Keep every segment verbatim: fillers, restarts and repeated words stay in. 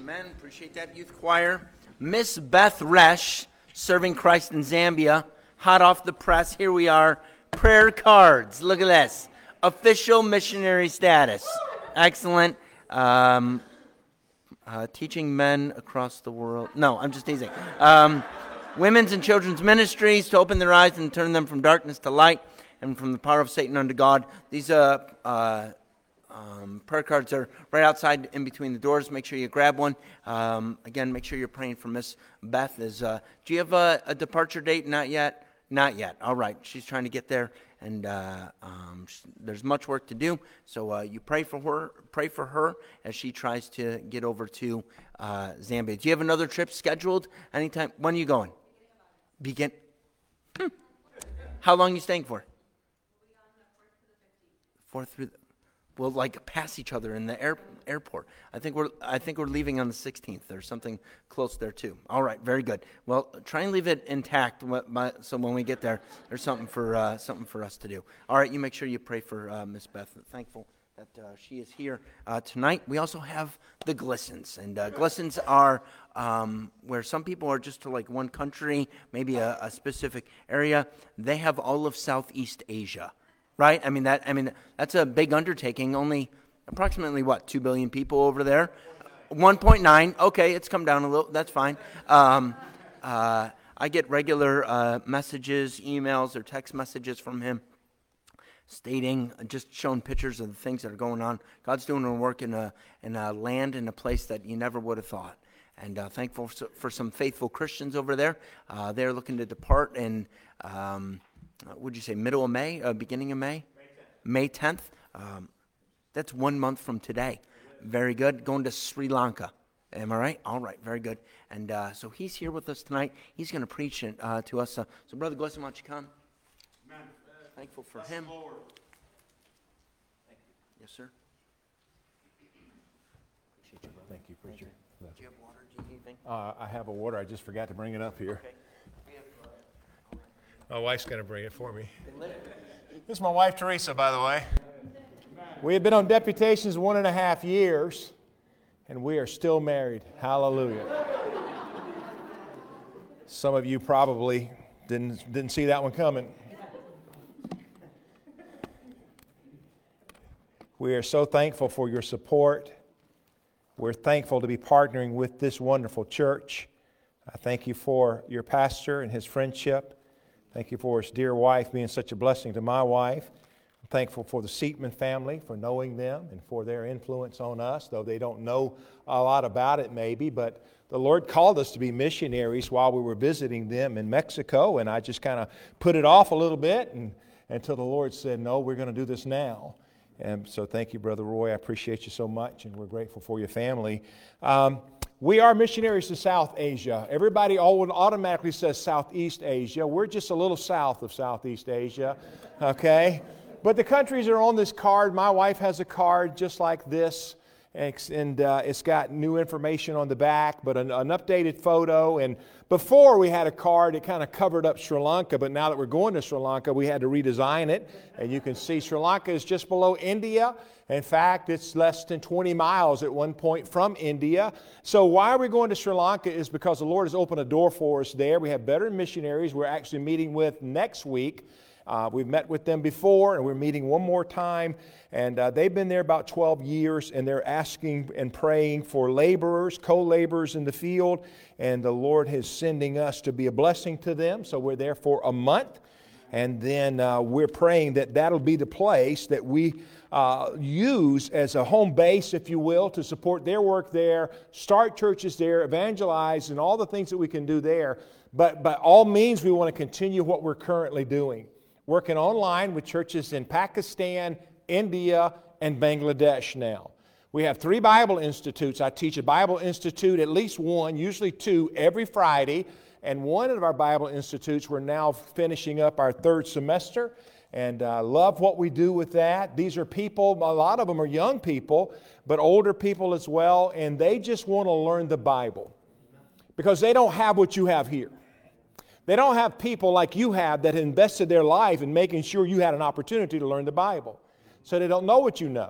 Amen. Appreciate that, youth choir. Miss Beth Resch, serving Christ in Zambia. Hot off the press, here we are. Prayer cards. Look at this. Official missionary status. Excellent. Um, uh, teaching men across the world. No, I'm just teasing. Um, women's and children's ministries to open their eyes and turn them from darkness to light and from the power of Satan unto God. These uh, uh, um, prayer cards are right outside in between the doors. Make sure you grab one. Um, again, make sure you're praying for Miss Beth. Is, uh, do you have a, a departure date? Not yet? Not yet. All right. She's trying to get there, and uh, um, sh- there's much work to do. So uh, you pray for her. Pray for her as she tries to get over to uh, Zambia. Do you have another trip scheduled anytime? When are you going? Begin. Hmm. How long are you staying for? Fourth through. The, we'll like pass each other in the air, airport. I think we're. I think we're leaving on the sixteenth. There's something close there too. All right, very good. Well, try and leave it intact. So when we get there, there's something for uh, something for us to do. All right, you make sure you pray for uh, Miss Beth. Thankful that uh, she is here uh, tonight. We also have the Glissons, and uh, Glissons are um, where some people are just to like one country, maybe a, a specific area. They have all of Southeast Asia. Right? I mean that. I mean that's a big undertaking. Only approximately what two billion people over there. One point nine. Okay, it's come down a little. That's fine. Um, uh, I get regular uh, messages, emails, or text messages from him, stating, just showing pictures of the things that are going on. God's doing a work in a in a land in a place that you never would have thought. And uh, thankful for, for some faithful Christians over there. Uh, they're looking to depart in. Um, Uh, would you say middle of May, uh, beginning of May? May tenth. Um, that's one month from today. Very good. Going to Sri Lanka. Am I right? All right. Very good. And uh, so he's here with us tonight. He's going to preach it, uh, to us. Uh, so, Brother Glesson, why don't you come? Amen. Thankful for Bless him. Thank you. Yes, sir. Appreciate you, brother. Thank you, preacher. Thank you. Do you have water? Do you need anything? Uh, I have a water. I just forgot to bring it up here. Okay. My wife's going to bring it for me. This is my wife, Teresa, by the way. We have been on deputations one and a half years, and we are still married. Hallelujah. Some of you probably didn't, didn't see that one coming. We are so thankful for your support. We're thankful to be partnering with this wonderful church. I thank you for your pastor and his friendship. Thank you for his dear wife being such a blessing to my wife. I'm thankful for the Seatman family, for knowing them and for their influence on us, though they don't know a lot about it maybe. But the Lord called us to be missionaries while we were visiting them in Mexico, and I just kind of put it off a little bit and, until the Lord said, no, we're going to do this now. And so thank you, Brother Roy. I appreciate you so much, and we're grateful for your family. Um, We are missionaries to South Asia. Everybody automatically says Southeast Asia. We're just a little south of Southeast Asia, okay? But the countries are on this card. My wife has a card just like this, and uh, it's got new information on the back, but an, an updated photo. And before we had a card, it kind of covered up Sri Lanka, but now that we're going to Sri Lanka, we had to redesign it. And you can see Sri Lanka is just below India. In fact, it's less than twenty miles at one point from India. So why are we going to Sri Lanka is because the Lord has opened a door for us there. We have veteran missionaries we're actually meeting with next week. Uh, we've met with them before, and we're meeting one more time. And uh, they've been there about twelve years, and they're asking and praying for laborers, co-laborers in the field. And the Lord is sending us to be a blessing to them. So we're there for a month. And then uh, we're praying that that'll be the place that we uh, use as a home base, if you will, to support their work there, start churches there, evangelize, and all the things that we can do there. But by all means, we want to continue what we're currently doing, working online with churches in Pakistan, India, and Bangladesh now. We have three Bible institutes. I teach a Bible institute, at least one, usually two, every Friday. And one of our Bible institutes, we're now finishing up our third semester. And I uh, love what we do with that. These are people, a lot of them are young people, but older people as well. And they just want to learn the Bible because they don't have what you have here. They don't have people like you have that invested their life in making sure you had an opportunity to learn the Bible. So they don't know what you know.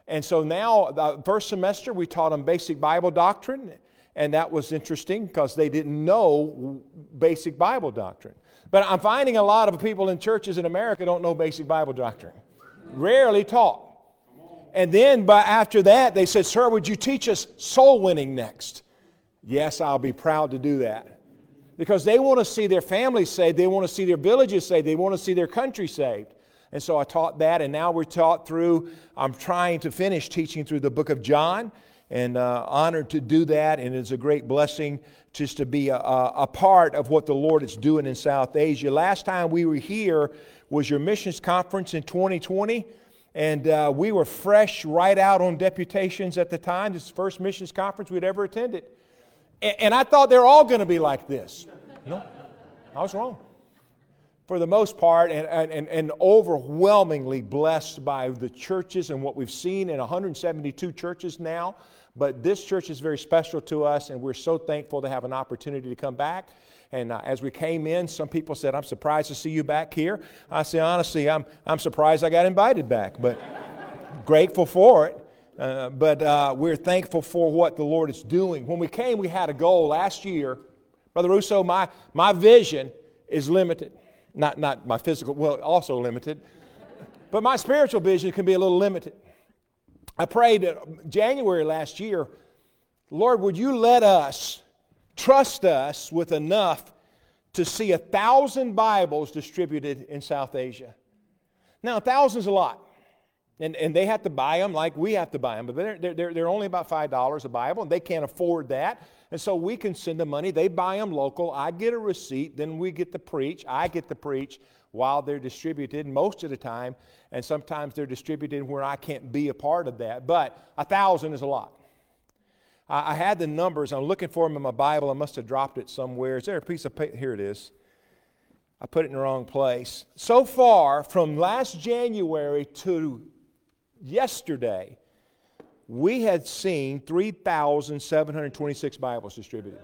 And so now, the first semester, we taught them basic Bible doctrine, and that was interesting because they didn't know basic Bible doctrine. But I'm finding a lot of people in churches in America don't know basic Bible doctrine. Rarely taught. And then by after that, they said, "Sir, would you teach us soul winning next?" Yes, I'll be proud to do that. Because they want to see their families saved. They want to see their villages saved. They want to see their country saved. And so I taught that, and now we're taught through, I'm trying to finish teaching through the book of John, and uh, honored to do that, and it's a great blessing just to be a, a, a part of what the Lord is doing in South Asia. Last time we were here was your missions conference in twenty twenty, and uh, we were fresh right out on deputations at the time. This is the first missions conference we'd ever attended. And, and I thought they're all going to be like this. No, I was wrong. For the most part, and, and, and overwhelmingly blessed by the churches and what we've seen in one hundred seventy-two churches now. But this church is very special to us, and we're so thankful to have an opportunity to come back. And uh, as we came in, some people said, "I'm surprised to see you back here." I say, honestly, I'm, I'm surprised I got invited back, but grateful for it. Uh, but uh, we're thankful for what the Lord is doing. When we came, we had a goal last year. Brother Russo, my, my vision is limited. Not, not my physical, well, also limited. But my spiritual vision can be a little limited. I prayed January last year, "Lord, would you let us, trust us with enough to see a thousand Bibles distributed in South Asia?" Now, a thousand's a lot. And, and they have to buy them like we have to buy them. But they're, they're, they're only about five dollars a Bible, and they can't afford that. And so we can send them money. They buy them local. I get a receipt. Then we get to preach. I get to preach while they're distributed most of the time. And sometimes they're distributed where I can't be a part of that. But a thousand is a lot. I, I had the numbers. I'm looking for them in my Bible. I must have dropped it somewhere. Is there a piece of paper? Here it is. I put it in the wrong place. So far, from last January to yesterday, we had seen three thousand seven hundred twenty-six Bibles distributed.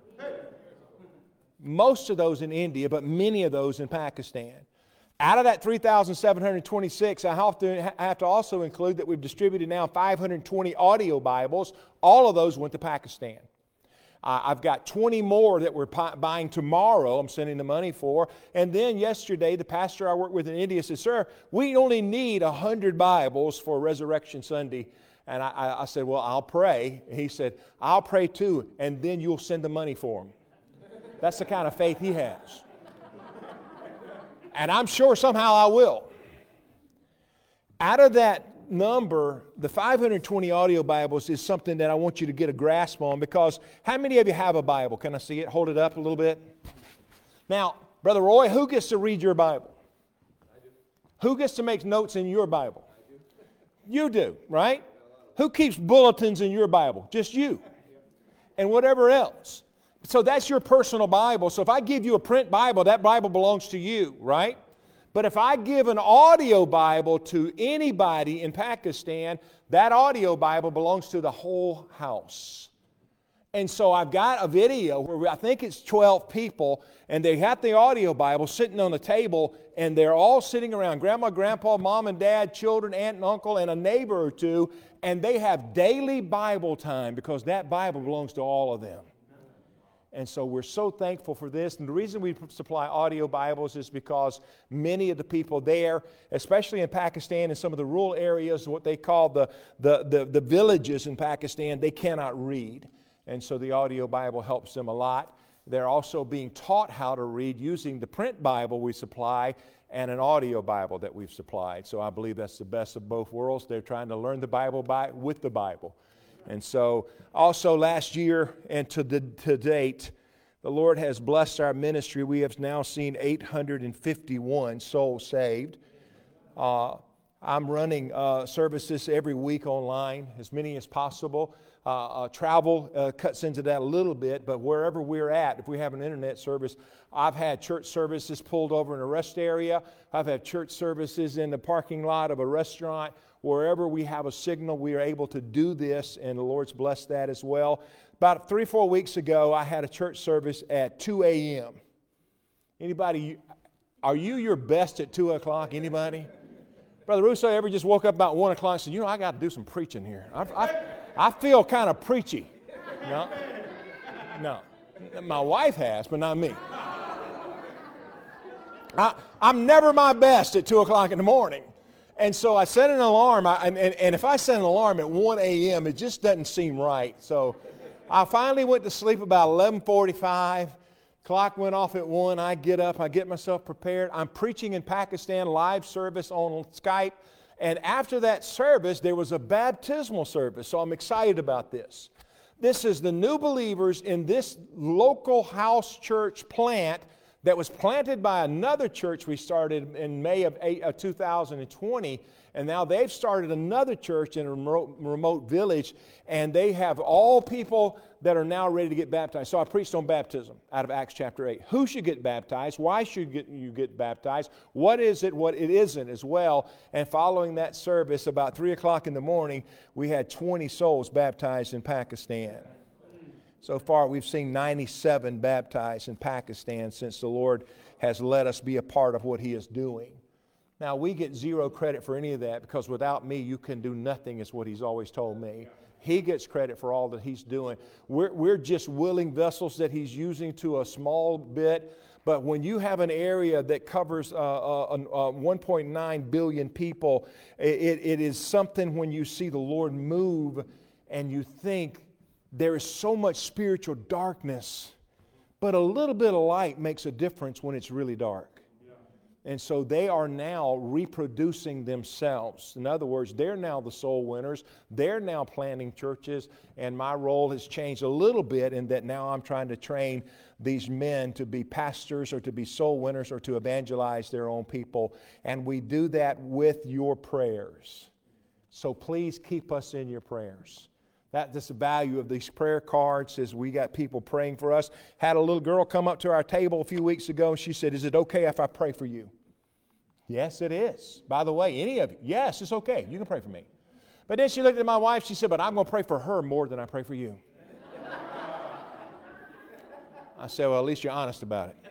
Most of those in India, but many of those in Pakistan. Out of that three thousand seven hundred twenty-six, I have to, I have to also include that we've distributed now five hundred twenty audio Bibles. All of those went to Pakistan. Uh, I've got twenty more that we're pi- buying tomorrow, I'm sending the money for. And then yesterday, the pastor I work with in India said, "Sir, we only need one hundred Bibles for Resurrection Sunday." And I, I, I said, "Well, I'll pray." He said, "I'll pray too, and then you'll send the money for them." That's the kind of faith he has. And I'm sure somehow I will. Out of that number, the five hundred twenty audio Bibles is something that I want you to get a grasp on, because how many of you have a Bible? Can I see it? Hold it up a little bit. Now, Brother Roy, who gets to read your Bible? I do. Who gets to make notes in your Bible? I do. You do, right? Who keeps bulletins in your Bible? Just you. And whatever else. So that's your personal Bible. So if I give you a print Bible, that Bible belongs to you, right? But if I give an audio Bible to anybody in Pakistan, that audio Bible belongs to the whole house. And so I've got a video where I think it's twelve people, and they have the audio Bible sitting on the table, and they're all sitting around, grandma, grandpa, mom and dad, children, aunt and uncle, and a neighbor or two, and they have daily Bible time because that Bible belongs to all of them. And so we're so thankful for this. And the reason we supply audio Bibles is because many of the people there, especially in Pakistan and some of the rural areas, what they call the, the, the, the villages in Pakistan, they cannot read. And so the audio Bible helps them a lot. They're also being taught how to read using the print Bible we supply and an audio Bible that we've supplied. So I believe that's the best of both worlds. They're trying to learn the Bible by, with the Bible. And so also last year and to, the, to date, the Lord has blessed our ministry. We have now seen eight hundred fifty-one souls saved. Uh, I'm running uh, services every week online, as many as possible. Uh, uh, travel uh, cuts into that a little bit, but wherever we're at, if we have an internet service, I've had church services pulled over in a rest area. I've had church services in the parking lot of a restaurant. Wherever we have a signal, we are able to do this, and the Lord's blessed that as well. About three, four weeks ago, I had a church service at two a.m. Anybody, are you your best at two o'clock? Anybody? Brother Russo ever just woke up about one o'clock and said, you know, I got to do some preaching here. I, I, I feel kind of preachy. No, no. My wife has, but not me. I, I'm never my best at two o'clock in the morning. And so I set an alarm, I, and, and, and if I set an alarm at one a.m., it just doesn't seem right. So I finally went to sleep about eleven forty-five. Clock went off at one. I get up. I get myself prepared. I'm preaching in Pakistan, live service on Skype. And after that service, there was a baptismal service. So I'm excited about this. This is the new believers in this local house church plant that was planted by another church we started in May of two thousand twenty. And now they've started another church in a remote, remote village, and they have all people that are now ready to get baptized. So I preached on baptism out of Acts chapter eight. Who should get baptized? Why should you get, you get baptized? What is it, what it isn't as well? And following that service, about three o'clock in the morning, we had twenty souls baptized in Pakistan. So far, we've seen ninety-seven baptized in Pakistan since the Lord has let us be a part of what He is doing. Now, we get zero credit for any of that because without me, you can do nothing, is what He's always told me. He gets credit for all that He's doing. We're, we're just willing vessels that He's using to a small bit. But when you have an area that covers uh, uh, uh, one point nine billion people, it, it is something when you see the Lord move and you think there is so much spiritual darkness, but a little bit of light makes a difference when it's really dark. And so they are now reproducing themselves. In other words, they're now the soul winners. They're now planting churches. And my role has changed a little bit in that now I'm trying to train these men to be pastors or to be soul winners or to evangelize their own people. And we do that with your prayers. So please keep us in your prayers. That's the value of these prayer cards, is we got people praying for us. Had a little girl come up to our table a few weeks ago, and she said, is it okay if I pray for you? Yes, it is. By the way, any of you, yes, it's okay. You can pray for me. But then she looked at my wife, she said, but I'm going to pray for her more than I pray for you. I said, well, at least you're honest about it.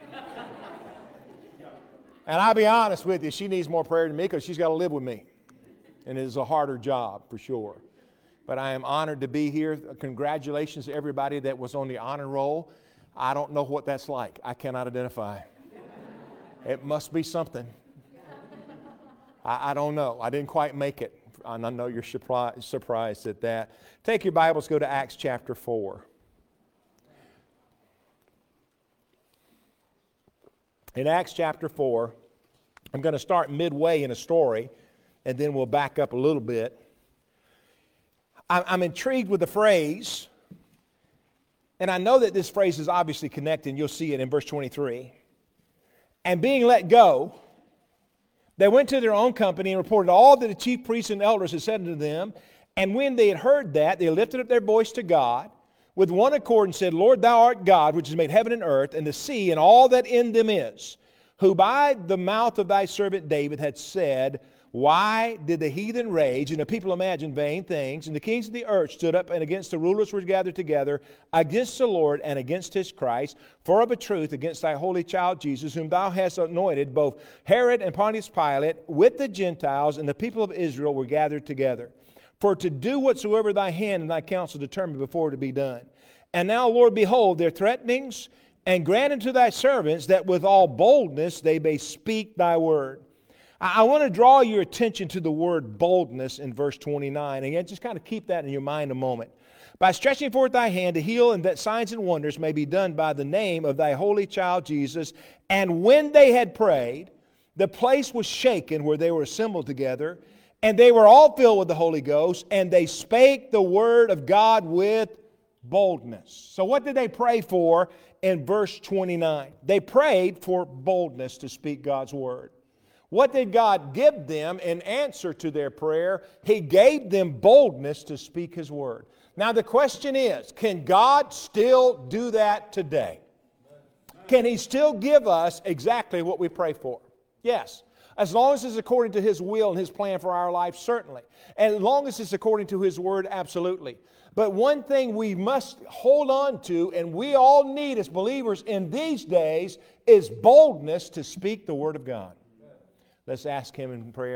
And I'll be honest with you, she needs more prayer than me because she's got to live with me. And it is a harder job, for sure. But I am honored to be here. Congratulations to everybody that was on the honor roll. I don't know what that's like. I cannot identify. It must be something. I, I don't know. I didn't quite make it. And I know you're surprised, surprised at that. Take your Bibles, go to Acts chapter four. In Acts chapter four, I'm going to start midway in a story, and then we'll back up a little bit. I'm intrigued with the phrase, and I know that this phrase is obviously connected, and you'll see it in verse twenty-three. And being let go, they went to their own company and reported all that the chief priests and elders had said unto them. And when they had heard that, they lifted up their voice to God with one accord and said, Lord, thou art God, which has made heaven and earth, and the sea, and all that in them is, who by the mouth of thy servant David had said, why did the heathen rage, and the people imagine vain things? And the kings of the earth stood up, and against the rulers were gathered together, against the Lord and against his Christ, for of a truth against thy holy child Jesus, whom thou hast anointed, both Herod and Pontius Pilate, with the Gentiles and the people of Israel were gathered together, for to do whatsoever thy hand and thy counsel determined before to be done. And now, Lord, behold, their threatenings, and grant unto thy servants that with all boldness they may speak thy word. I want to draw your attention to the word boldness in verse twenty-nine. Again, just kind of keep that in your mind a moment. By stretching forth thy hand to heal, and that signs and wonders may be done by the name of thy holy child Jesus. And when they had prayed, the place was shaken where they were assembled together, and they were all filled with the Holy Ghost, and they spake the word of God with boldness. So what did they pray for in verse twenty-nine? They prayed for boldness to speak God's word. What did God give them in answer to their prayer? He gave them boldness to speak His word. Now the question is, can God still do that today? Can He still give us exactly what we pray for? Yes. As long as it's according to His will and His plan for our life, certainly. And as long as it's according to His word, absolutely. But one thing we must hold on to, and we all need as believers in these days, is boldness to speak the word of God. Let's ask Him in prayer,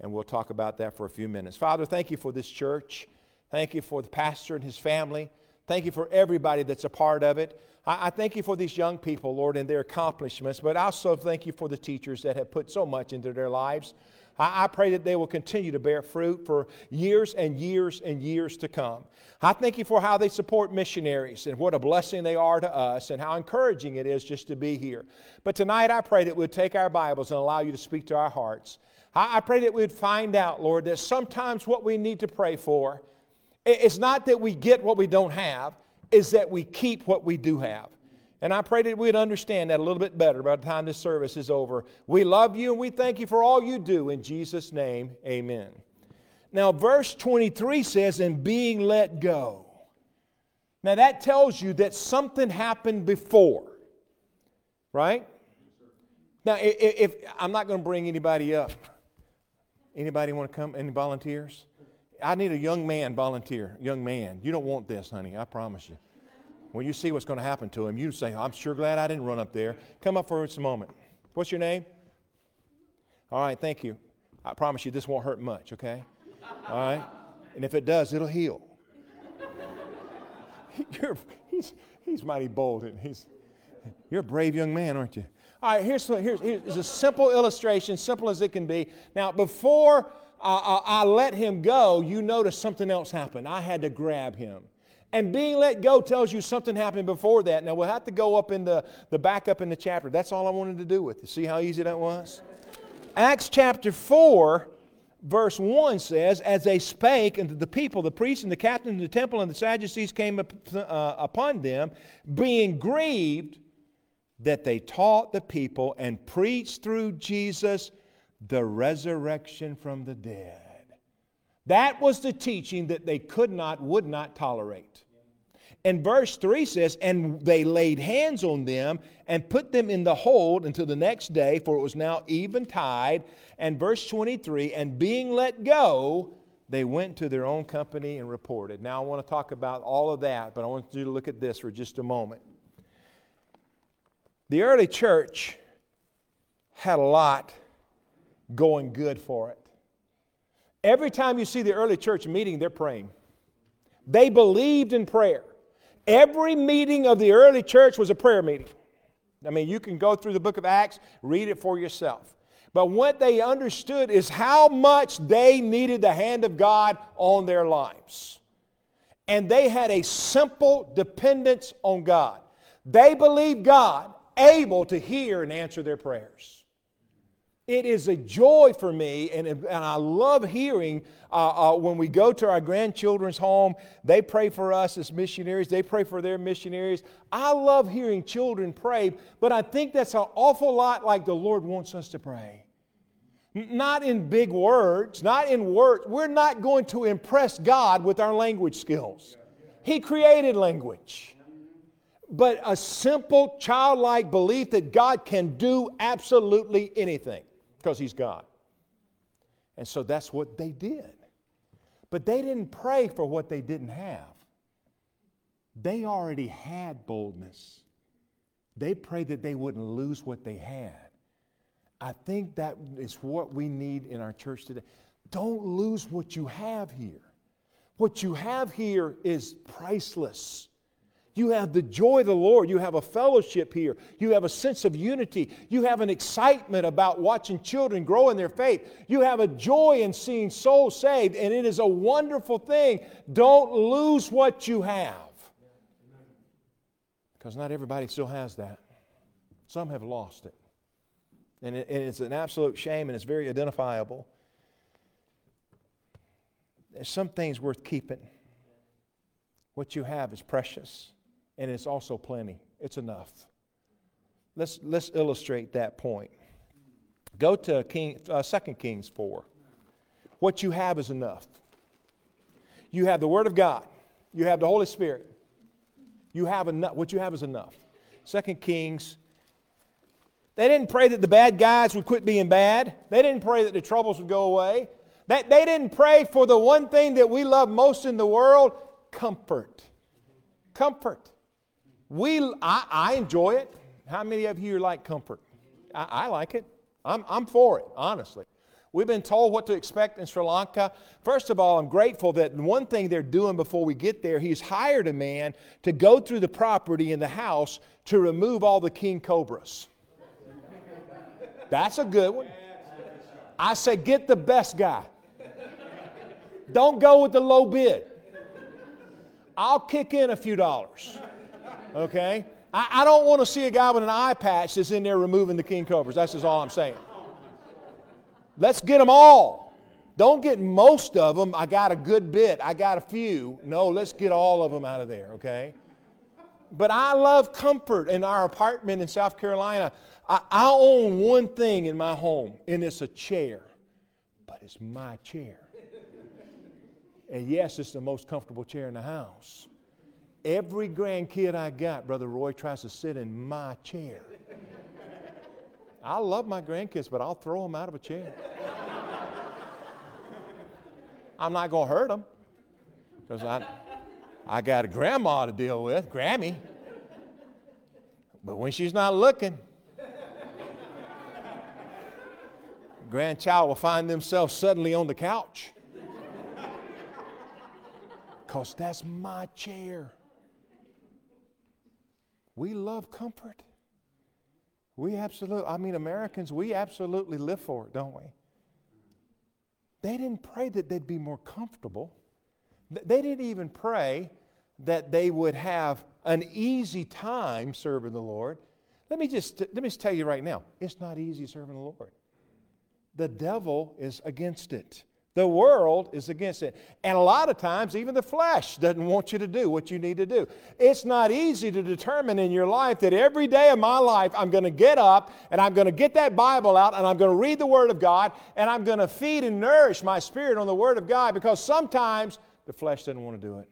and we'll talk about that for a few minutes. Father, thank you for this church. Thank you for the pastor and his family. Thank you for everybody that's a part of it. I, I thank you for these young people, Lord, and their accomplishments, but I also thank you for the teachers that have put so much into their lives. I, I pray that they will continue to bear fruit for years and years and years to come. I thank you for how they support missionaries and what a blessing they are to us and how encouraging it is just to be here. But tonight I pray that we'll take our Bibles and allow you to speak to our hearts. I, I pray that we'd find out, Lord, that sometimes what we need to pray for, it's not that we get what we don't have, is that we keep what we do have. And I pray that we'd understand that a little bit better by the time this service is over. We love you and we thank you for all you do. In Jesus' name, amen. Now, verse twenty-three says, and being let go. Now, that tells you that something happened before, right? Now, if, if I'm not going to bring anybody up. Anybody want to come? Any volunteers? I need a young man volunteer. Young man. You don't want this, honey. I promise you. When you see what's going to happen to him, you say, I'm sure glad I didn't run up there. Come up for just a moment. What's your name? All right, thank you. I promise you this won't hurt much, okay? All right? And if it does, it'll heal. You're, he's, he's mighty bold. And he's, you're a brave young man, aren't you? All right, here's, here's, here's a simple illustration, simple as it can be. Now, before I, I, I let him go, you notice something else happened. I had to grab him. And being let go tells you something happened before that. Now, we'll have to go up in the, the back up in the chapter. That's all I wanted to do with it. See how easy that was? Acts chapter four, verse one says, as they spake unto the people, the priests and the captains of the temple and the Sadducees came up, uh, upon them, being grieved that they taught the people and preached through Jesus the resurrection from the dead. That was the teaching that they could not, would not tolerate. And verse three says, and they laid hands on them and put them in the hold until the next day, for it was now eventide. And verse twenty-three, and being let go, they went to their own company and reported. Now I want to talk about all of that, but I want you to look at this for just a moment. The early church had a lot going good for it. Every time you see the early church meeting, they're praying. They believed in prayer. Every meeting of the early church was a prayer meeting. I mean, you can go through the book of Acts, read it for yourself. But what they understood is how much they needed the hand of God on their lives. And they had a simple dependence on God. They believed God able to hear and answer their prayers. It is a joy for me, and, and I love hearing uh, uh, when we go to our grandchildren's home, they pray for us as missionaries, they pray for their missionaries. I love hearing children pray, but I think that's an awful lot like the Lord wants us to pray. Not in big words, not in words. We're not going to impress God with our language skills. He created language. But a simple childlike belief that God can do absolutely anything. Because He's God. And so that's what they did. But they didn't pray for what they didn't have. They already had boldness. They prayed that they wouldn't lose what they had. I think that is what we need in our church today. Don't lose what you have here. What you have here is priceless. You have the joy of the Lord. You have a fellowship here. You have a sense of unity. You have an excitement about watching children grow in their faith. You have a joy in seeing souls saved, and it is a wonderful thing. Don't lose what you have. Because not everybody still has that. Some have lost it. And, it. and it's an absolute shame, and it's very identifiable. There's some things worth keeping. What you have is precious. And it's also plenty. It's enough. Let's, let's illustrate that point. Go to King, uh, Second Kings four. What you have is enough. You have the Word of God. You have the Holy Spirit. You have enough. What you have is enough. Second Kings. They didn't pray that the bad guys would quit being bad. They didn't pray that the troubles would go away. They, they didn't pray for the one thing that we love most in the world, comfort. Comfort. We, I, I enjoy it. How many of you like comfort? I, I like it. I'm, I'm for it, honestly. We've been told what to expect in Sri Lanka. First of all, I'm grateful that one thing they're doing before we get there, he's hired a man to go through the property in the house to remove all the king cobras. That's a good one. I say get the best guy. Don't go with the low bid. I'll kick in a few dollars. Okay? I, I don't want to see a guy with an eye patch that's in there removing the king cobras. That's just all I'm saying. Let's get them all. Don't get most of them. I got a good bit. I got a few. No, let's get all of them out of there, okay? But I love comfort in our apartment in South Carolina. I, I own one thing in my home, and it's a chair. But it's my chair. And yes, it's the most comfortable chair in the house. Every grandkid I got, Brother Roy, tries to sit in my chair. I love my grandkids, but I'll throw them out of a chair. I'm not going to hurt them because I, I got a grandma to deal with, Grammy. But when she's not looking, grandchild will find themselves suddenly on the couch because that's my chair. We love comfort. We absolutely, I mean, Americans, we absolutely live for it, don't we? They didn't pray that they'd be more comfortable. They didn't even pray that they would have an easy time serving the Lord. Let me just, let me just tell you right now, it's not easy serving the Lord. The devil is against it. The world is against it. And a lot of times, even the flesh doesn't want you to do what you need to do. It's not easy to determine in your life that every day of my life, I'm going to get up and I'm going to get that Bible out and I'm going to read the Word of God and I'm going to feed and nourish my spirit on the Word of God, because sometimes the flesh doesn't want to do it.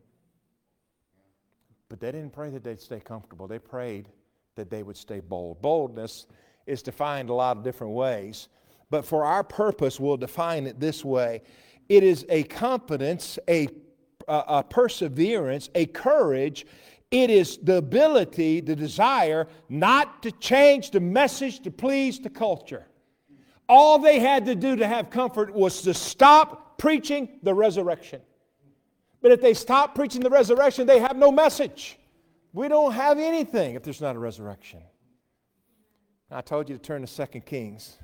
But they didn't pray that they'd stay comfortable. They prayed that they would stay bold. Boldness is defined a lot of different ways. But for our purpose, we'll define it this way. It is a confidence, a, a, a perseverance, a courage. It is the ability, the desire not to change the message to please the culture. All they had to do to have comfort was to stop preaching the resurrection. But if they stop preaching the resurrection, they have no message. We don't have anything if there's not a resurrection. I told you to turn to Second Kings.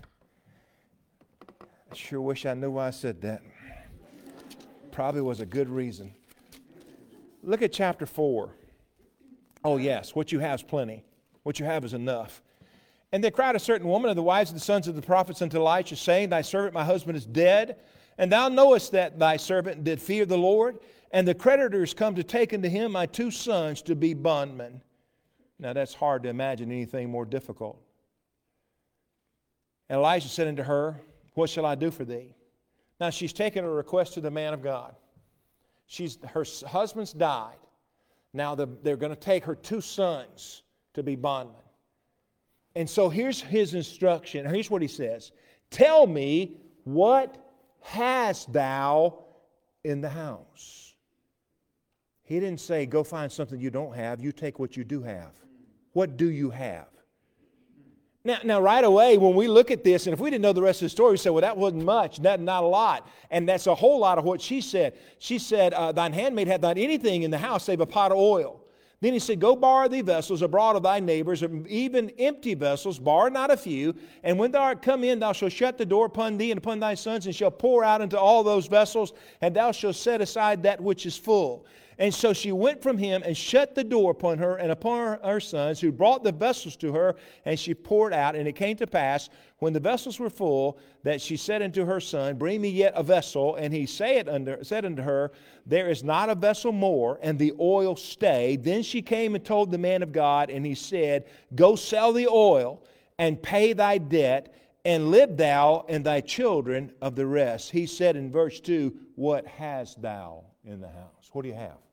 I sure wish I knew why I said that. Probably was a good reason. Look at chapter four. Oh yes, what you have is plenty. What you have is enough. And they cried a certain woman of the wives of the sons of the prophets unto Elisha, saying, Thy servant my husband is dead, and thou knowest that thy servant did fear the Lord, and the creditors come to take unto him my two sons to be bondmen. Now that's hard to imagine anything more difficult. And Elisha said unto her, What shall I do for thee? Now she's taken a request to the man of God. She's, her husband's died. Now the, they're going to take her two sons to be bondmen. And so here's his instruction. Here's what he says. Tell me, what hast thou in the house? He didn't say, go find something you don't have. You take what you do have. What do you have? Now, now, right away, when we look at this, and if we didn't know the rest of the story, we say, well, that wasn't much, not, not a lot. And that's a whole lot of what she said. She said, uh, thine handmaid hath not anything in the house save a pot of oil. Then he said, go borrow thee vessels abroad of thy neighbors, even empty vessels, borrow not a few. And when thou art come in, thou shalt shut the door upon thee and upon thy sons, and shalt pour out into all those vessels, and thou shalt set aside that which is full. And so she went from him and shut the door upon her and upon her, her sons, who brought the vessels to her, and she poured out. And it came to pass, when the vessels were full, that she said unto her son, Bring me yet a vessel. And he said unto, said unto her, There is not a vessel more, and the oil stayed. Then she came and told the man of God, and he said, Go sell the oil, and pay thy debt, and live thou and thy children of the rest. He said in verse two, What hast thou in the house? What do you have?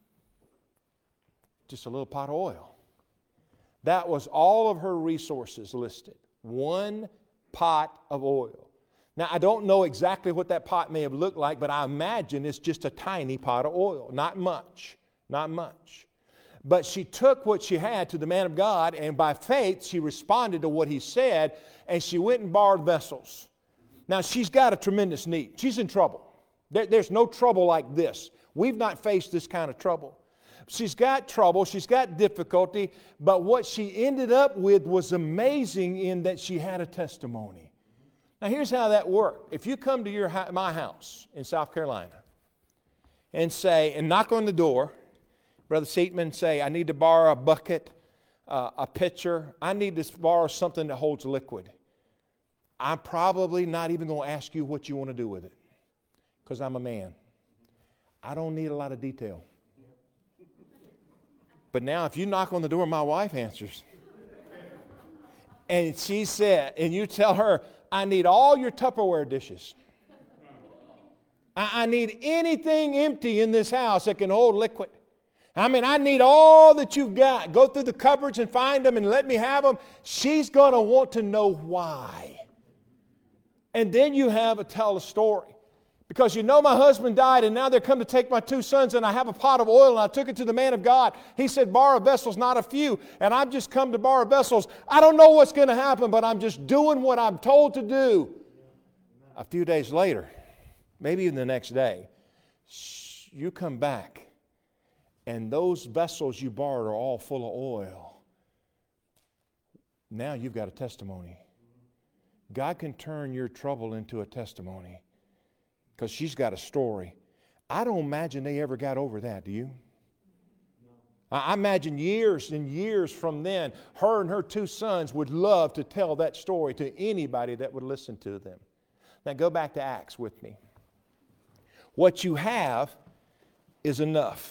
Just a little pot of oil. That was all of her resources listed. One pot of oil. Now, I don't know exactly what that pot may have looked like, but I imagine it's just a tiny pot of oil. Not much. Not much. But she took what she had to the man of God, and by faith, she responded to what he said, and she went and borrowed vessels. Now, she's got a tremendous need. She's in trouble. There, there's no trouble like this. We've not faced this kind of trouble. She's got trouble. She's got difficulty. But what she ended up with was amazing in that she had a testimony. Now, here's how that worked. If you come to your my house in South Carolina and say, and knock on the door, Brother Seatman, say, I need to borrow a bucket, uh, a pitcher. I need to borrow something that holds liquid. I'm probably not even going to ask you what you want to do with it because I'm a man. I don't need a lot of detail. But now if you knock on the door, my wife answers. And she said, and you tell her, I need all your Tupperware dishes. I, I need anything empty in this house that can hold liquid. I mean, I need all that you've got. Go through the cupboards and find them and let me have them. She's going to want to know why. And then you have to tell a story. Because you know my husband died and now they're come to take my two sons and I have a pot of oil and I took it to the man of God. He said, borrow vessels, not a few. And I've just come to borrow vessels. I don't know what's going to happen, but I'm just doing what I'm told to do. A few days later, maybe even the next day, you come back and those vessels you borrowed are all full of oil. Now you've got a testimony. God can turn your trouble into a testimony. Because she's got a story. I don't imagine they ever got over that, do you? No. I imagine years and years from then, her and her two sons would love to tell that story to anybody that would listen to them. Now go back to Acts with me. What you have is enough.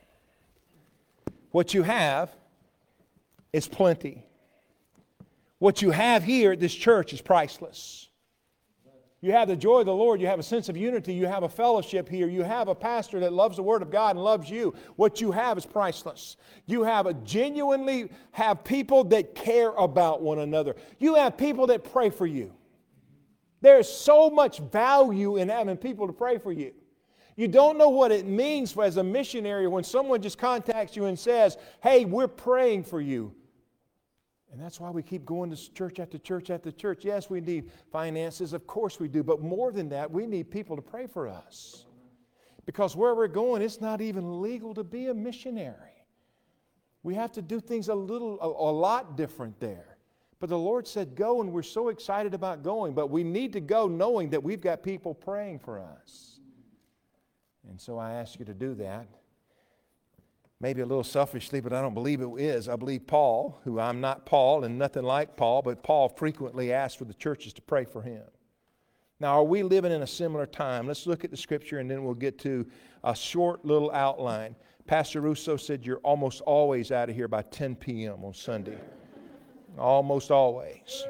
What you have is plenty. What you have here at this church is priceless. You have the joy of the Lord. You have a sense of unity. You have a fellowship here. You have a pastor that loves the Word of God and loves you. What you have is priceless. You have a genuinely have people that care about one another. You have people that pray for you. There's so much value in having people to pray for you. You don't know what it means for, as a missionary when someone just contacts you and says, hey, we're praying for you. And that's why we keep going to church after church after church. Yes, we need finances. Of course we do. But more than that, we need people to pray for us. Because where we're going, it's not even legal to be a missionary. We have to do things a little, a, a lot different there. But the Lord said go, and we're so excited about going. But we need to go knowing that we've got people praying for us. And so I ask you to do that. Maybe a little selfishly, but I don't believe it is. I believe Paul, who I'm not Paul and nothing like Paul, but Paul frequently asked for the churches to pray for him. Now, are we living in a similar time? Let's look at the scripture and then we'll get to a short little outline. Pastor Russo said you're almost always out of here by ten p.m. on Sunday. Almost always.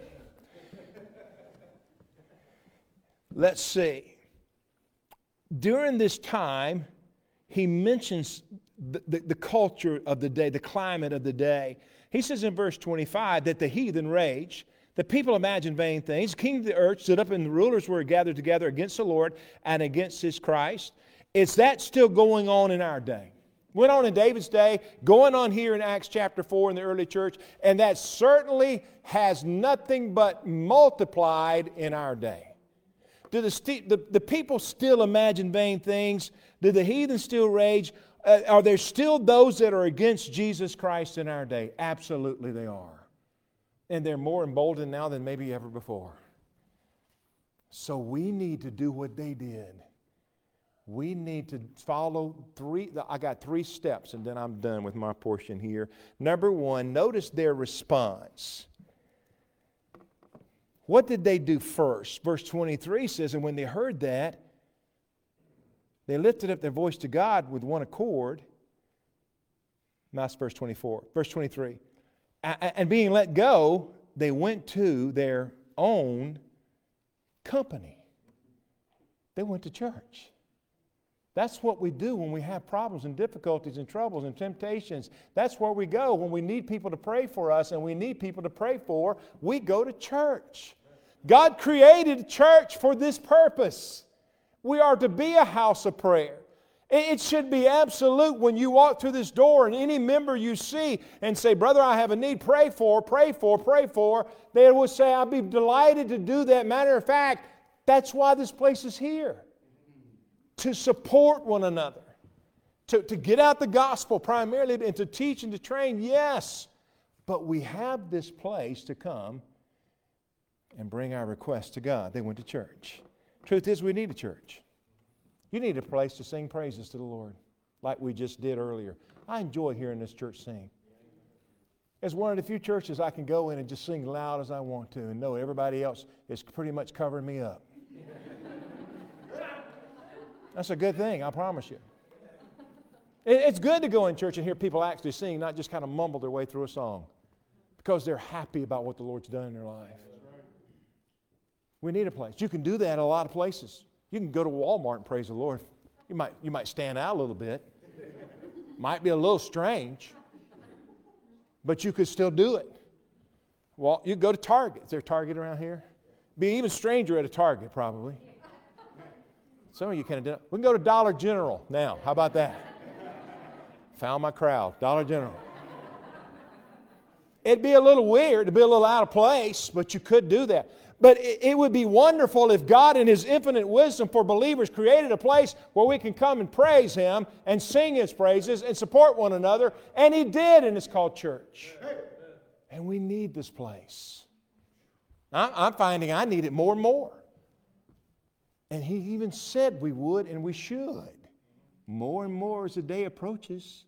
Let's see. During this time, he mentions The, the, the culture of the day, the climate of the day. He says in verse twenty-five that the heathen rage, the people imagine vain things. The king of the earth stood up and the rulers were gathered together against the Lord and against his Christ. Is that still going on in our day? Went on in David's day, going on here in Acts chapter four in the early church, and that certainly has nothing but multiplied in our day. Do the, st- the, the people still imagine vain things? Do the heathen still rage? Uh, are there still those that are against Jesus Christ in our day? Absolutely they are. And they're more emboldened now than maybe ever before. So we need to do what they did. We need to follow three, I got three steps and then I'm done with my portion here. Number one, notice their response. What did they do first? Verse twenty-three says, and when they heard that, they lifted up their voice to God with one accord. That's verse twenty-four. Verse twenty-three. And being let go, they went to their own company. They went to church. That's what we do when we have problems and difficulties and troubles and temptations. That's where we go when we need people to pray for us and we need people to pray for. We go to church. God created church for this purpose. We are to be a house of prayer. It should be absolute when you walk through this door and any member you see and say, brother, I have a need, pray for, pray for, pray for. They will say, I'll be delighted to do that. Matter of fact, That's why this place is here. To support one another. To, to get out the gospel primarily and to teach and to train, yes. But we have this place to come and bring our requests to God. They went to church. Truth is, we need a church. You need a place to sing praises to the Lord, like we just did earlier. I enjoy hearing this church sing. It's one of the few churches I can go in and just sing loud as I want to and know everybody else is pretty much covering me up. That's a good thing, I promise you. It's good to go in church and hear people actually sing, not just kind of mumble their way through a song, because they're happy about what the Lord's done in their life. We need a place. You can do that at a lot of places. You can go to Walmart and praise the Lord. You might, you might stand out a little bit. Might be a little strange, but you could still do it. Well, you go to Target. Is there a Target around here? Be even stranger at a Target, probably. Some of you kind of do it. We can go to Dollar General now. How about that? Found my crowd. Dollar General. It'd be a little weird. It'd be a little out of place, but you could do that. But it would be wonderful if God in His infinite wisdom for believers created a place where we can come and praise Him and sing His praises and support one another. And He did, and it's called church. And we need this place. I'm finding I need it more and more. And He even said we would and we should. More and more as the day approaches.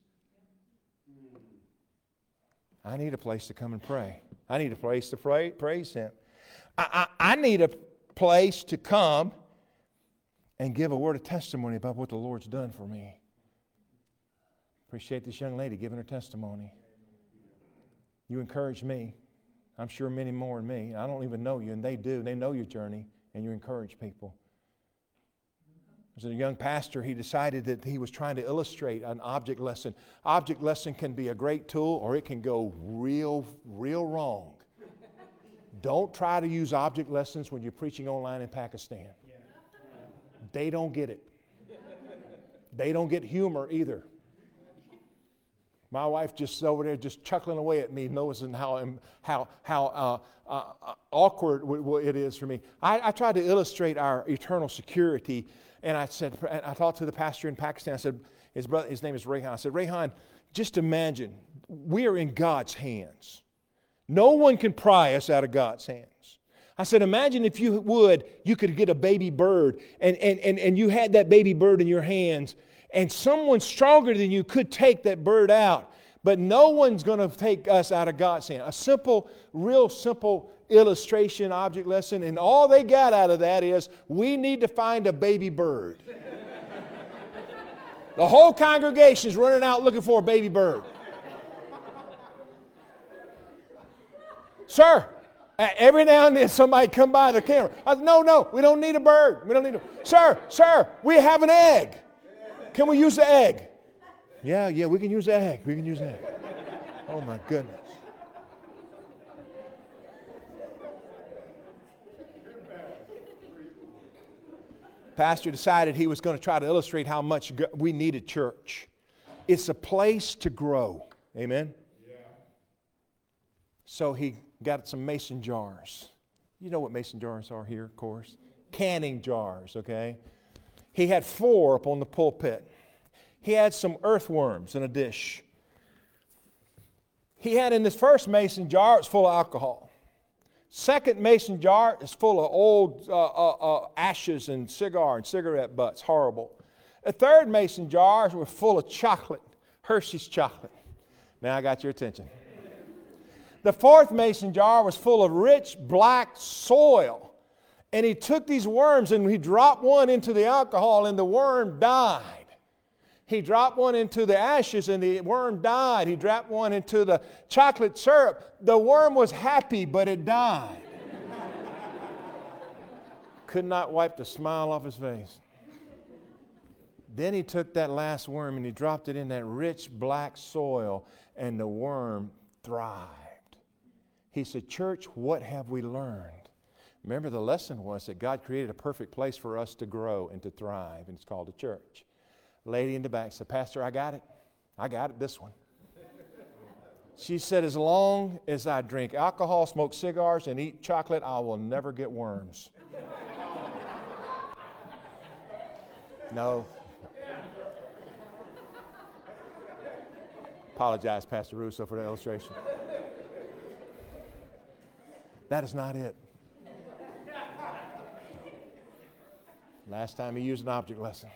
I need a place to come and pray. I need a place to pray, praise Him. I, I, I need a place to come and give a word of testimony about what the Lord's done for me. Appreciate this young lady giving her testimony. You encourage me. I'm sure many more than me. I don't even know you, and they do. They know your journey, and you encourage people. As a young pastor, he decided that he was trying to illustrate an object lesson. Object lesson can be a great tool, or it can go real, real wrong. Don't try to use object lessons when you're preaching online in Pakistan. They don't get it. They don't get humor either. My wife just over there just chuckling away at me, noticing how how how uh, uh, awkward it is for me. I, I tried to illustrate our eternal security, and I said, I talked to the pastor in Pakistan. I said, his brother, his name is Rayhan. I said, Rayhan, just imagine we are in God's hands. No one can pry us out of God's hands. I said, imagine if you would, you could get a baby bird, and, and, and, and you had that baby bird in your hands, and someone stronger than you could take that bird out, but no one's going to take us out of God's hand. A simple, real simple illustration, object lesson, and all they got out of that is, we need to find a baby bird. The whole congregation is running out looking for a baby bird. Sir, every now and then somebody come by the camera. I said, no, no, we don't need a bird. We don't need a Sir, sir, we have an egg. Can we use the egg? Yeah, yeah, we can use the egg. We can use the egg. Oh, my goodness. Pastor decided he was going to try to illustrate how much we needed church. It's a place to grow. Amen? Yeah. So he got some mason jars. You know what mason jars are here, of course. Canning jars, okay? He had four up on the pulpit. He had some earthworms in a dish. He had in this first mason jar, it's full of alcohol. Second mason jar is full of old uh, uh, uh, ashes and cigar and cigarette butts. Horrible. The third mason jars were full of chocolate, Hershey's chocolate. Now I got your attention. The fourth mason jar was full of rich black soil. And he took these worms and he dropped one into the alcohol and the worm died. He dropped one into the ashes and the worm died. He dropped one into the chocolate syrup. The worm was happy, but it died. Could not wipe the smile off his face. Then he took that last worm and he dropped it in that rich black soil, and the worm thrived. He said, church, what have we learned? Remember, the lesson was that God created a perfect place for us to grow and to thrive, and it's called a church. Lady in the back said, Pastor, I got it. I got it, this one. She said, as long as I drink alcohol, smoke cigars, and eat chocolate, I will never get worms. No. Apologize, Pastor Russo, for the illustration. That is not it. Last time he used an object lesson.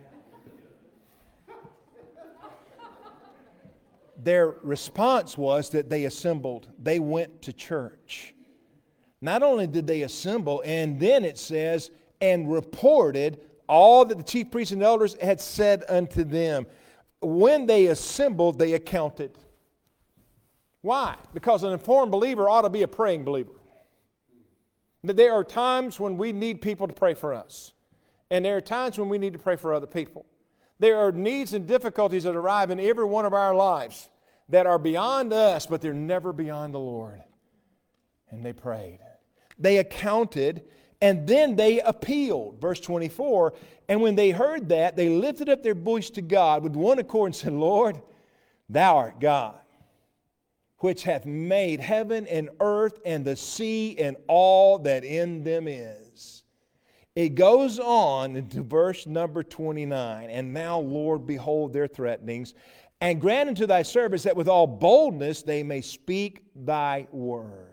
Their response was that they assembled. They went to church. Not only did they assemble, and then it says, and reported all that the chief priests and elders had said unto them. When they assembled, they accounted. Why? Because an informed believer ought to be a praying believer. There are times when we need people to pray for us. And there are times when we need to pray for other people. There are needs and difficulties that arrive in every one of our lives that are beyond us, but they're never beyond the Lord. And they prayed. They accounted, and then they appealed. Verse twenty-four, and when they heard that, they lifted up their voice to God with one accord and said, Lord, thou art God, which hath made heaven and earth and the sea and all that in them is. It goes on into verse number twenty-nine. And now, Lord, behold their threatenings, and grant unto thy servants that with all boldness they may speak thy word.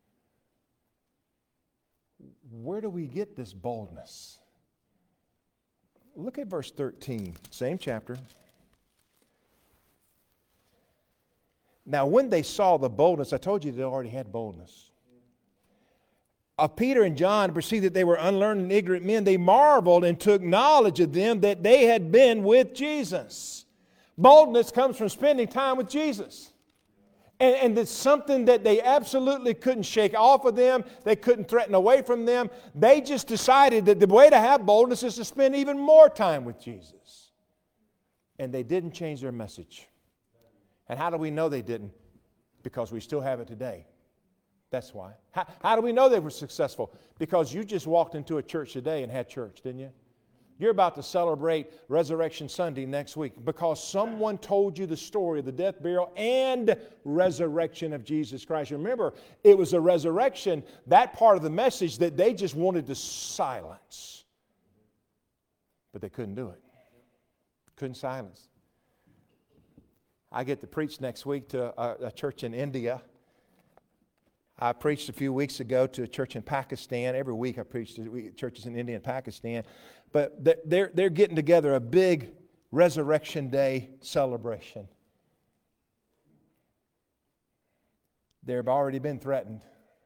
Where do we get this boldness? Look at verse thirteen, same chapter. Now, when they saw the boldness, I told you they already had boldness, of Peter and John, perceived that they were unlearned and ignorant men, they marveled and took knowledge of them that they had been with Jesus. Boldness comes from spending time with Jesus. And, and it's something that they absolutely couldn't shake off of them. They couldn't threaten away from them. They just decided that the way to have boldness is to spend even more time with Jesus. And they didn't change their message. And how do we know they didn't? Because we still have it today. That's why. How, how do we know they were successful? Because you just walked into a church today and had church, didn't you? You're about to celebrate Resurrection Sunday next week because someone told you the story of the death, burial, and resurrection of Jesus Christ. Remember, it was a resurrection, that part of the message that they just wanted to silence. But they couldn't do it. Couldn't silence. I get to preach next week to a, a church in India. I preached a few weeks ago to a church in Pakistan. Every week I preach to churches in India and Pakistan. But they're, they're getting together a big Resurrection Day celebration. They've already been threatened.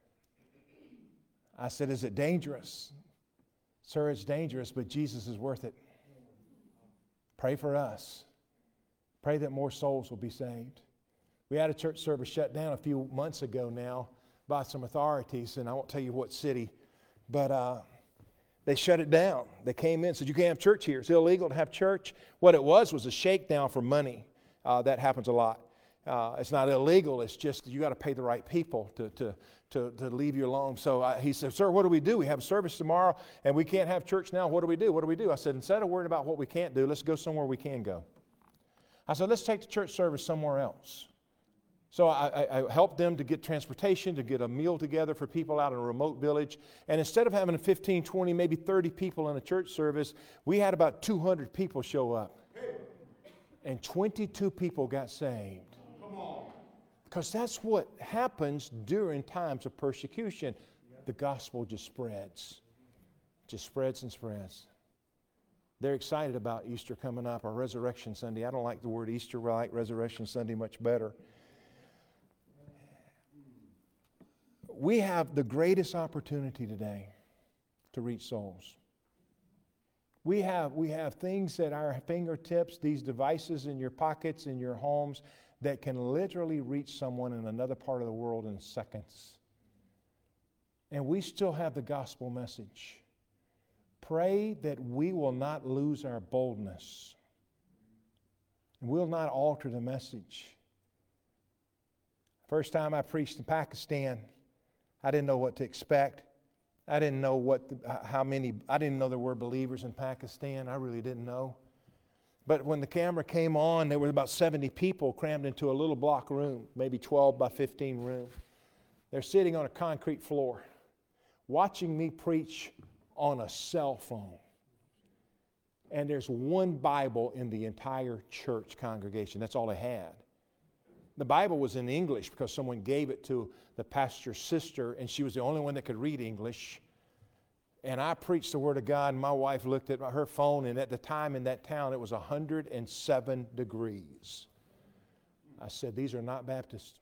I said, is it dangerous? Sir, it's dangerous, but Jesus is worth it. Pray for us. Pray that more souls will be saved. We had a church service shut down a few months ago now by some authorities, and I won't tell you what city, but uh, they shut it down. They came in and said, you can't have church here. It's illegal to have church. What it was was a shakedown for money. Uh, that happens a lot. Uh, it's not illegal. It's just you got to pay the right people to to to, to leave you alone. So uh, he said, sir, what do we do? We have a service tomorrow, and we can't have church now. What do we do? What do we do? I said, instead of worrying about what we can't do, let's go somewhere we can go. I said, let's take the church service somewhere else. So I, I, I helped them to get transportation, to get a meal together for people out in a remote village. And instead of having fifteen, twenty, maybe thirty people in a church service, we had about two hundred people show up. And twenty-two people got saved. Come on. Because that's what happens during times of persecution. The gospel just spreads. Just spreads and spreads. They're excited about Easter coming up, or Resurrection Sunday. I don't like the word Easter. I like Resurrection Sunday much better. We have the greatest opportunity today to reach souls. We have, we have things at our fingertips, these devices in your pockets, in your homes, that can literally reach someone in another part of the world in seconds. And we still have the gospel message. Pray that we will not lose our boldness. And we'll not alter the message. First time I preached in Pakistan, I didn't know what to expect. I didn't know what, the, how many, I didn't know there were believers in Pakistan. I really didn't know. But when the camera came on, there were about seventy people crammed into a little block room, maybe twelve by fifteen room. They're sitting on a concrete floor, watching me preach on a cell phone. and there's one Bible in the entire church congregation. That's all they had. The Bible was in English because someone gave it to the pastor's sister, and she was the only one that could read English. And I preached the Word of God, and my wife looked at her phone, and at the time in that town, it was one hundred seven degrees. I said, these are not Baptists.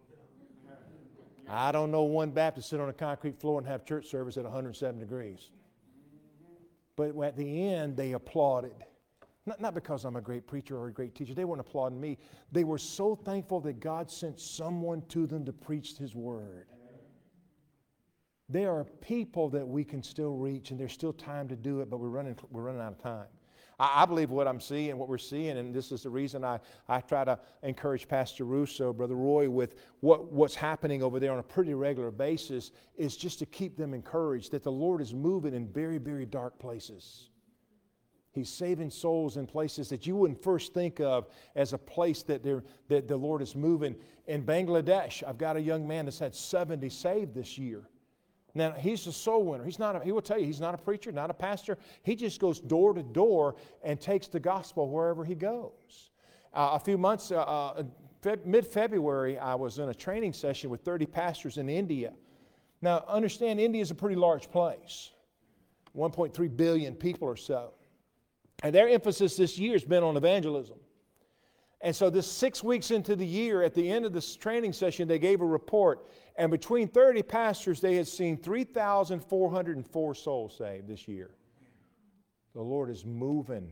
I don't know one Baptist sit on a concrete floor and have church service at one hundred seven degrees. But at the end, they applauded. Not, not because I'm a great preacher or a great teacher. They weren't applauding me. They were so thankful that God sent someone to them to preach His Word. There are people that we can still reach, and there's still time to do it, but we're running, we're running out of time. I, I believe what I'm seeing, what we're seeing, and this is the reason I, I try to encourage Pastor Russo, Brother Roy, with what, what's happening over there on a pretty regular basis, is just to keep them encouraged that the Lord is moving in very, very dark places. He's saving souls in places that you wouldn't first think of as a place that, that the Lord is moving. In Bangladesh, I've got a young man that's had seventy saved this year. Now, he's a soul winner. He's not a, he will tell you, he's not a preacher, not a pastor. He just goes door to door and takes the gospel wherever he goes. Uh, a few months, uh, uh, Feb, mid-February, I was in a training session with thirty pastors in India. Now, understand, India is a pretty large place, one point three billion people or so. And their emphasis this year has been on evangelism. And so this six weeks into the year, at the end of this training session, they gave a report. And between thirty pastors, they had seen three thousand four hundred four souls saved this year. The Lord is moving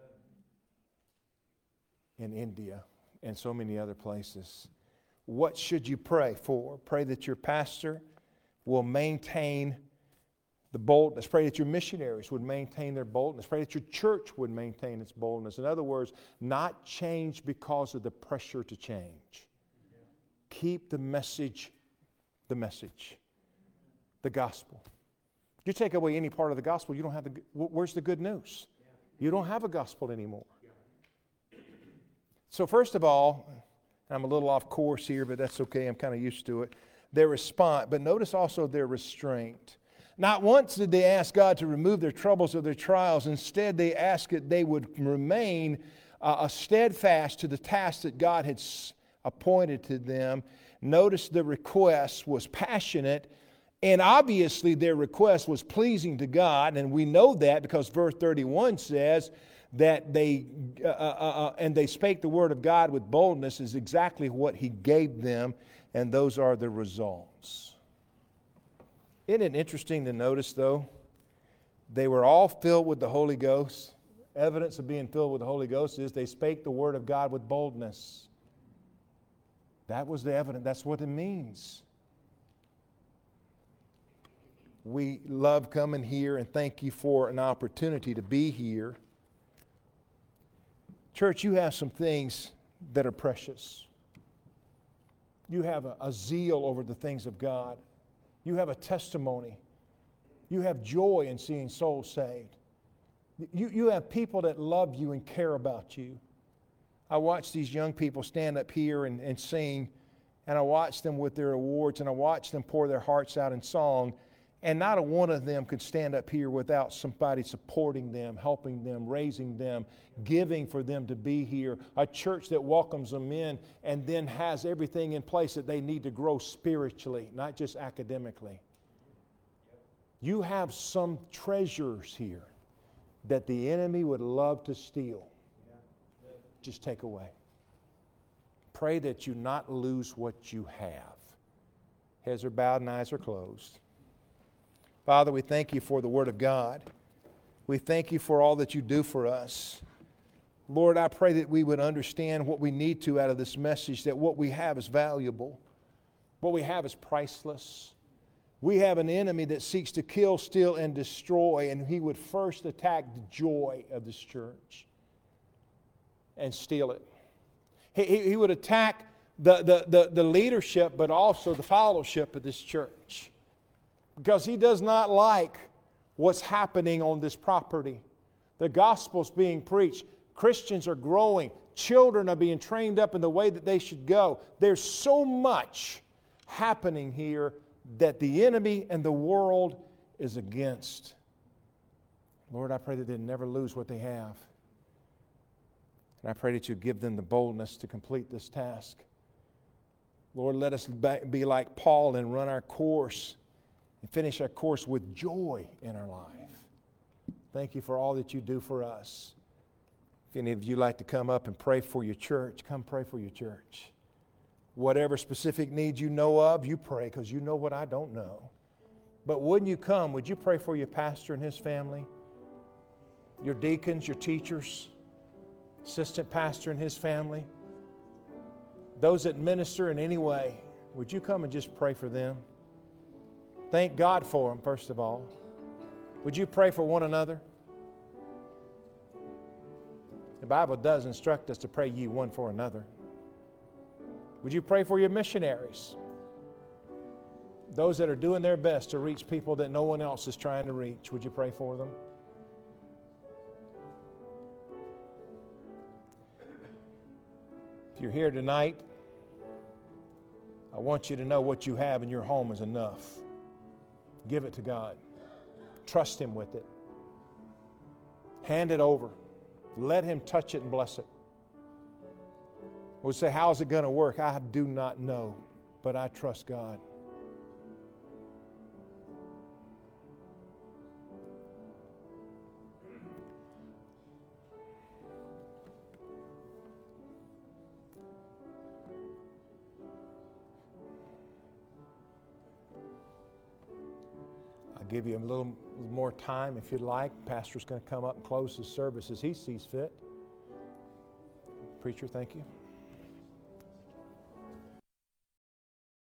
in India and so many other places. What should you pray for? Pray that your pastor will maintain the boldness. Pray that your missionaries would maintain their boldness. Pray that your church would maintain its boldness. In other words, not change because of the pressure to change. Keep the message, the message, the gospel. You take away any part of the gospel, you don't have the, where's the good news? You don't have a gospel anymore. So first of all, I'm a little off course here, but that's okay. I'm kind of used to it. Their response, but notice also their restraint. Not once did they ask God to remove their troubles or their trials. Instead, they asked that they would remain uh, steadfast to the task that God had s- appointed to them. Notice the request was passionate, and obviously their request was pleasing to God, and we know that because verse thirty-one says that they, uh, uh, uh, and they spake the word of God with boldness is exactly what He gave them, and those are the results. Isn't it interesting to notice, though, they were all filled with the Holy Ghost. Evidence of being filled with the Holy Ghost is they spake the word of God with boldness. That was the evidence. That's what it means. We love coming here, and thank you for an opportunity to be here. Church, you have some things that are precious. You have a, a zeal over the things of God. You have a testimony. You have joy in seeing souls saved. You, you have people that love you and care about you. I watch these young people stand up here and, and sing, and I watch them with their awards, and I watch them pour their hearts out in song, and not a one of them could stand up here without somebody supporting them, helping them, raising them, giving for them to be here. A church that welcomes them in and then has everything in place that they need to grow spiritually, not just academically. You have some treasures here that the enemy would love to steal. Just take away. Pray that you not lose what you have. Heads are bowed and eyes are closed. Father, we thank you for the Word of God. We thank you for all that you do for us. Lord, I pray that we would understand what we need to out of this message, that what we have is valuable. What we have is priceless. We have an enemy that seeks to kill, steal, and destroy, and he would first attack the joy of this church and steal it. He, he, he would attack the, the, the, the leadership, but also the fellowship of this church. Because he does not like what's happening on this property. The gospel's being preached. Christians are growing. Children are being trained up in the way that they should go. There's so much happening here that the enemy and the world is against. Lord, I pray that they never lose what they have. And I pray that you give them the boldness to complete this task. Lord, let us be like Paul and run our course and finish our course with joy in our life. Thank you for all that you do for us. If any of you like to come up and pray for your church, come pray for your church. Whatever specific needs you know of, you pray, because you know what I don't know. But wouldn't you come, would you pray for your pastor and his family, your deacons, your teachers, assistant pastor and his family, those that minister in any way? Would you come and just pray for them? Thank God for them, first of all. Would you pray for one another? The Bible does instruct us to pray ye one for another. Would you pray for your missionaries? Those that are doing their best to reach people that no one else is trying to reach. Would you pray for them? If you're here tonight, I want you to know what you have in your home is enough. Give it to God. Trust Him with it. Hand it over. Let Him touch it and bless it. We'll say, how's it going to work? I do not know, but I trust God. I'll give you a little more time if you'd like. Pastor's going to come up and close his service as he sees fit. Preacher, thank you.